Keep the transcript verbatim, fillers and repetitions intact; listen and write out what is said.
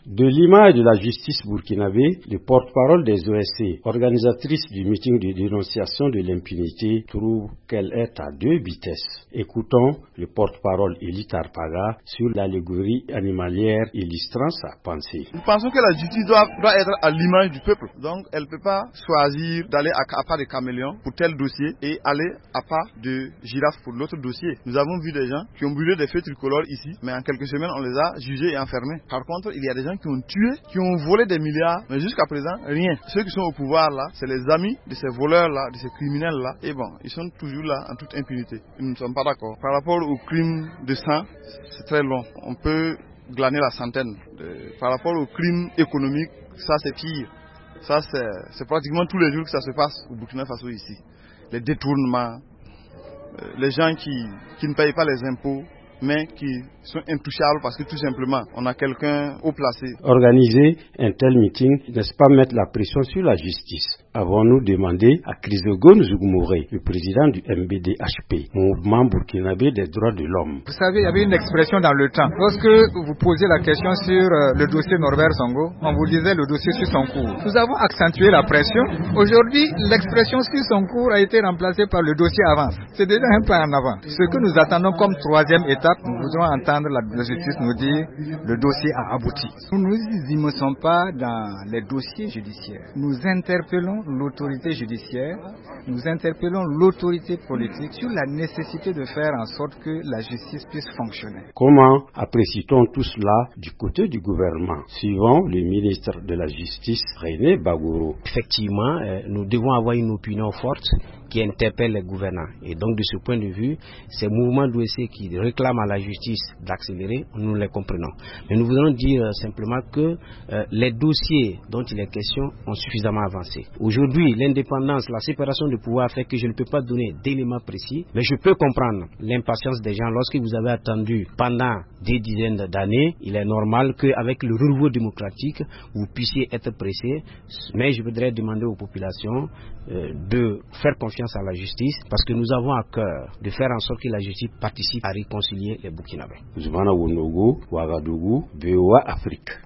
De l'image de la justice burkinabé, le porte-parole des O S C, organisatrice du meeting de dénonciation de l'impunité, trouve qu'elle est à deux vitesses. Écoutons le porte-parole Eli Tarpaga sur l'allégorie animalière illustrant sa pensée. Nous pensons que la justice doit, doit être à l'image du peuple. Donc elle ne peut pas choisir d'aller à, à pas de caméléon pour tel dossier et aller à pas de girafe pour l'autre dossier. Nous avons vu des gens qui ont brûlé des feux tricolores ici, mais en quelques semaines on les a jugés et enfermés. Par contre, il y a des gens qui ont tué, qui ont volé des milliards, mais jusqu'à présent, rien. Ceux qui sont au pouvoir là, c'est les amis de ces voleurs là, de ces criminels là, et bon, ils sont toujours là en toute impunité. Nous ne sommes pas d'accord. Par rapport aux crimes de sang, c'est très long. On peut glaner la centaine. De... Par rapport aux crimes économiques, ça c'est pire. Ça c'est, c'est pratiquement tous les jours que ça se passe au Burkina Faso ici. Les détournements, euh, les gens qui, qui ne payent pas les impôts, mais qui sont intouchables parce que tout simplement, on a quelqu'un haut placé. Organiser un tel meeting, n'est-ce pas mettre la pression sur la justice? Avons-nous demandé à Chrysogonos Zougoumouré, le président du M B D H P, Mouvement burkinabé des droits de l'homme. Vous savez, il y avait une expression dans le temps. Lorsque vous posez la question sur le dossier Norbert Songo, on vous disait le dossier sur son cours. Nous avons accentué la pression. Aujourd'hui, l'expression sur son cours a été remplacée par le dossier avance. C'est déjà un pas en avant. Ce que nous attendons comme troisième étape, nous voudrons entendre la justice nous dire le dossier a abouti. Nous ne nous immisçons pas dans les dossiers judiciaires. Nous interpellons l'autorité judiciaire, nous interpellons l'autorité politique sur la nécessité de faire en sorte que la justice puisse fonctionner. Comment apprécie-t-on tout cela du côté du gouvernement, suivant le ministre de la Justice, René Bagoro? Effectivement, euh, nous devons avoir une opinion forte qui interpelle les gouvernants. Et donc, de ce point de vue, ces mouvements d'O S C qui réclament à la justice d'accélérer, nous les comprenons. Mais nous voudrons dire euh, simplement que euh, les dossiers dont il est question ont suffisamment avancé. Aujourd'hui, l'indépendance, la séparation de pouvoir fait que je ne peux pas donner d'éléments précis, mais je peux comprendre l'impatience des gens. Lorsque vous avez attendu pendant des dizaines d'années, il est normal qu'avec le renouveau démocratique, vous puissiez être pressés. Mais je voudrais demander aux populations euh, de faire confiance à la justice, parce que nous avons à cœur de faire en sorte que la justice participe à réconcilier les Burkinabés. Zoumana Wonogo, Ouagadougou, V O A Afrique.